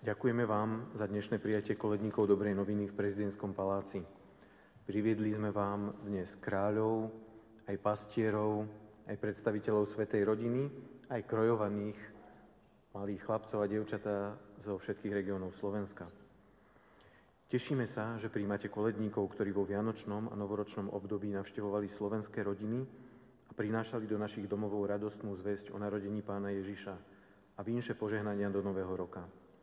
Ďakujeme vám za dnešné prijatie koledníkov Dobrej noviny v prezidentskom paláci. Priviedli sme vám dnes kráľov, aj pastierov, aj predstaviteľov svätej rodiny, aj krojovaných malých chlapcov a dievčatá zo všetkých regiónov Slovenska. Tešíme sa, že prijímate koledníkov, ktorí vo vianočnom a novoročnom období navštevovali slovenské rodiny a prinášali do našich domovov radostnú zvesť o narodení Pána Ježiša a vínše požehnania do nového roka.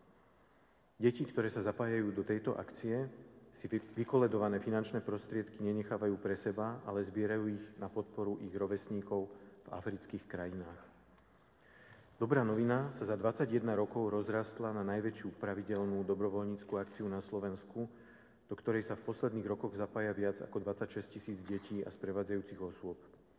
Deti, ktoré sa zapájajú do tejto akcie, si vykoledované finančné prostriedky nenechávajú pre seba, ale zbierajú ich na podporu ich rovesníkov v afrických krajinách. Dobrá novina sa za 21 rokov rozrastla na najväčšiu pravidelnú dobrovoľníckú akciu na Slovensku, do ktorej sa v posledných rokoch zapája viac ako 26 000 detí a sprevádzajúcich osôb.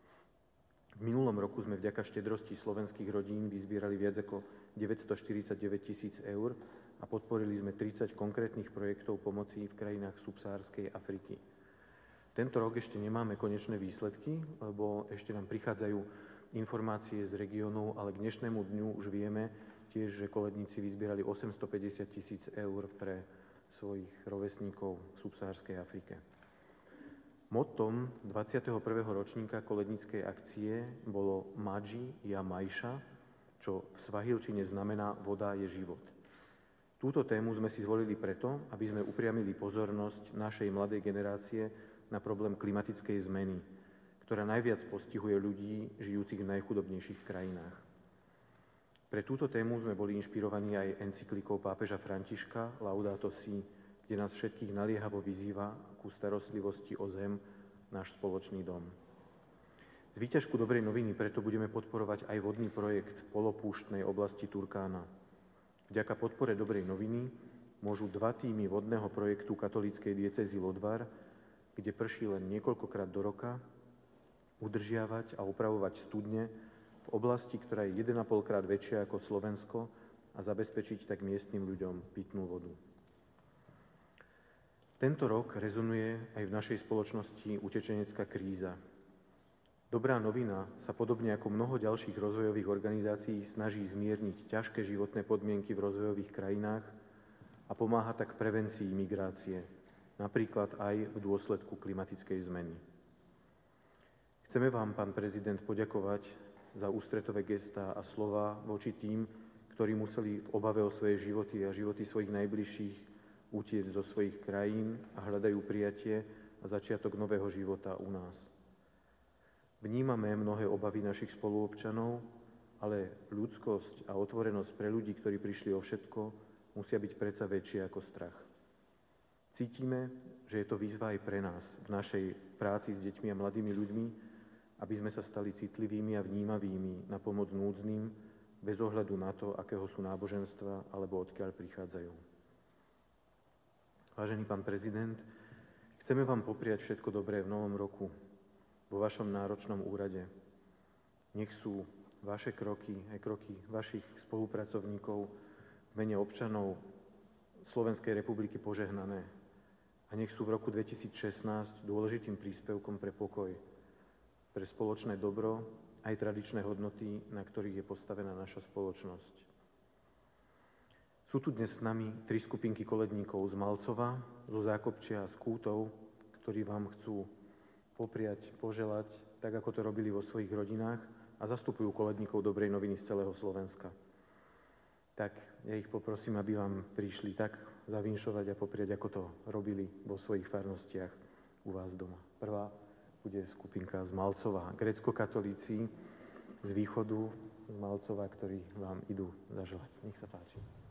V minulom roku sme vďaka štedrosti slovenských rodín vyzbierali viac ako 949 000 eur a podporili sme 30 konkrétnych projektov pomoci v krajinách subsahárskej Afriky. Tento rok ešte nemáme konečné výsledky, lebo ešte nám prichádzajú informácie z regiónov, ale k dnešnému dňu už vieme tiež, že koledníci vyzbierali 850 000 eur pre svojich rovesníkov v subsahárskej Afrike. Mottom 21. ročníka koledníckej akcie bolo Maji ja Maisha, čo v svahilčine znamená voda je život. Túto tému sme si zvolili preto, aby sme upriamili pozornosť našej mladej generácie na problém klimatickej zmeny, ktorá najviac postihuje ľudí žijúcich v najchudobnejších krajinách. Pre túto tému sme boli inšpirovaní aj encyklikou pápeža Františka Laudato Si, kde nás všetkých naliehavo vyzýva ku starostlivosti o zem, náš spoločný dom. Z výťažku Dobrej noviny preto budeme podporovať aj vodný projekt v polopúštnej oblasti Turkána. Vďaka podpore Dobrej noviny môžu 2 týmy vodného projektu katolíckej diecézy Lodvar, kde prší len niekoľkokrát do roka, udržiavať a opravovať studne v oblasti, ktorá je 1,5 krát väčšia ako Slovensko a zabezpečiť tak miestnym ľuďom pitnú vodu. Tento rok rezonuje aj v našej spoločnosti utečenecká kríza. Dobrá novina sa podobne ako mnoho ďalších rozvojových organizácií snaží zmierniť ťažké životné podmienky v rozvojových krajinách a pomáha tak prevencii migrácie, napríklad aj v dôsledku klimatickej zmeny. Chceme vám, pán prezident, poďakovať za ústretové gestá a slova voči tým, ktorí museli v obave o svoje životy a životy svojich najbližších utiecť zo svojich krajín a hľadajú prijatie a začiatok nového života u nás. Vnímame mnohé obavy našich spoluobčanov, ale ľudskosť a otvorenosť pre ľudí, ktorí prišli o všetko, musia byť predsa väčšie ako strach. Cítime, že je to výzva aj pre nás v našej práci s deťmi a mladými ľuďmi, aby sme sa stali citlivými a vnímavými na pomoc núdznym, bez ohľadu na to, akého sú náboženstva alebo odkiaľ prichádzajú. Vážený pán prezident, chceme vám popriať všetko dobré v novom roku, vo vašom náročnom úrade. Nech sú vaše kroky, aj kroky vašich spolupracovníkov v mene občanov Slovenskej republiky požehnané. A nech sú v roku 2016 dôležitým príspevkom pre pokoj, pre spoločné dobro, aj tradičné hodnoty, na ktorých je postavená naša spoločnosť. Sú tu dnes s nami 3 skupinky koledníkov z Malcova, zo Zákopčia a z Kútov, ktorí vám chcú popriať, poželať, tak ako to robili vo svojich rodinách a zastupujú koledníkov Dobrej noviny z celého Slovenska. Tak ja ich poprosím, aby vám prišli tak zavinšovať a popriať, ako to robili vo svojich farnostiach u vás doma. Prvá bude skupinka z Malcova, grécko-katolíci z východu z Malcova, ktorí vám idú zaželať. Nech sa páči.